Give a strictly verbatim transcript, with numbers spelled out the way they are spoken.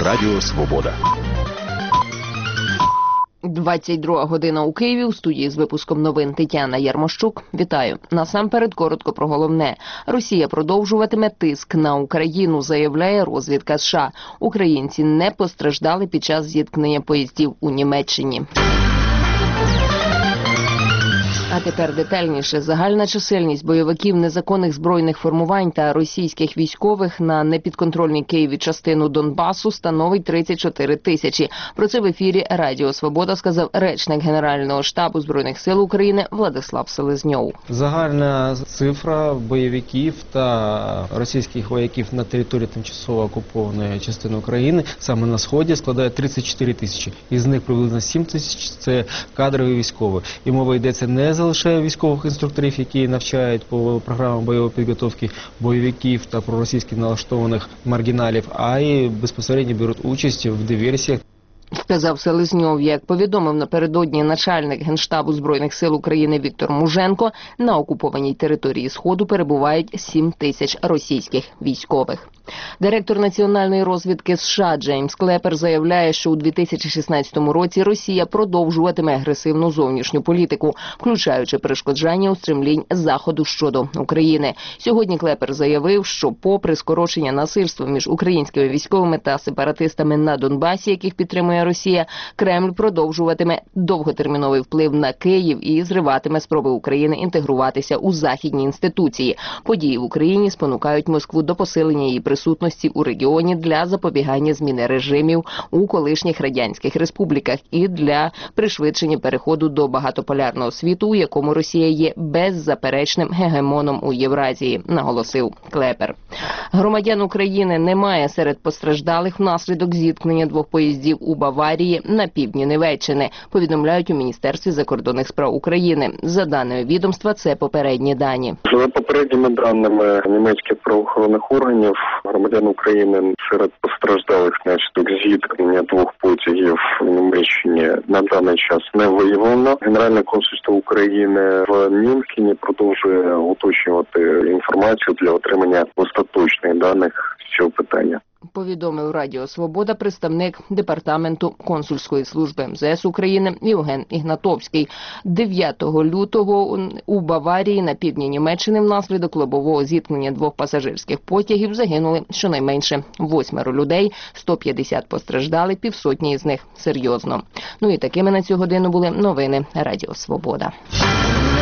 Радіо Свобода. двадцять друга година у Києві. У студії з випуском новин Тетяна Ярмощук. Вітаю. Насамперед коротко про головне. Росія продовжуватиме тиск на Україну, заявляє розвідка США. Українці не постраждали під час зіткнення поїздів у Німеччині. А тепер детальніше. Загальна чисельність бойовиків незаконних збройних формувань та російських військових на непідконтрольній Києві частину Донбасу становить тридцять чотири тисячі. Про це в ефірі Радіо Свобода сказав речник Генерального штабу Збройних сил України Владислав Селезньов. Загальна цифра бойовиків та російських вояків на території тимчасово окупованої частини України саме на Сході складає тридцять чотири тисячі. Із них приблизно сім тисяч – це кадрові військові. І мова йдеться не за лише військових інструкторів, які навчають по програмам бойової підготовки бойовиків та проросійськи налаштованих маргіналів, а й безпосередньо беруть участь в диверсіях. Сказав Селезньов. Як повідомив напередодні начальник Генштабу Збройних сил України Віктор Муженко, на окупованій території Сходу перебувають сім тисяч російських військових. Директор національної розвідки США Джеймс Клепер заявляє, що у дві тисячі шістнадцятому році Росія продовжуватиме агресивну зовнішню політику, включаючи перешкоджання устремлінь Заходу щодо України. Сьогодні Клепер заявив, що попри скорочення насильства між українськими військовими та сепаратистами на Донбасі, яких підтримує Росія, Кремль продовжуватиме довготерміновий вплив на Київ і зриватиме спроби України інтегруватися у західні інституції. Події в Україні спонукають Москву до посилення її присутності у регіоні для запобігання зміни режимів у колишніх радянських республіках і для пришвидшення переходу до багатополярного світу, у якому Росія є беззаперечним гегемоном у Євразії, наголосив Клепер. Громадян України немає серед постраждалих внаслідок зіткнення двох поїздів у Баварії на півдні Німеччини, повідомляють у Міністерстві закордонних справ України. За даними відомства, це попередні дані. За попередніми даними німецьких правоохоронних органів, громадян України серед постраждалих внаслідок зіткнення двох потягів у Німеччині на даний час не виявлено. Генеральне консульство України в Мюнхені продовжує уточнювати інформацію для отримання остаточних даних з цього питання. Повідомив Радіо Свобода представник Департаменту консульської служби ем зе ес України Євген Ігнатовський. дев'ятого лютого у Баварії на півдні Німеччини внаслідок лобового зіткнення двох пасажирських потягів загинули щонайменше восьмеро людей, сто п'ятдесят постраждали, півсотні із них серйозно. Ну і такими на цю годину були новини Радіо Свобода.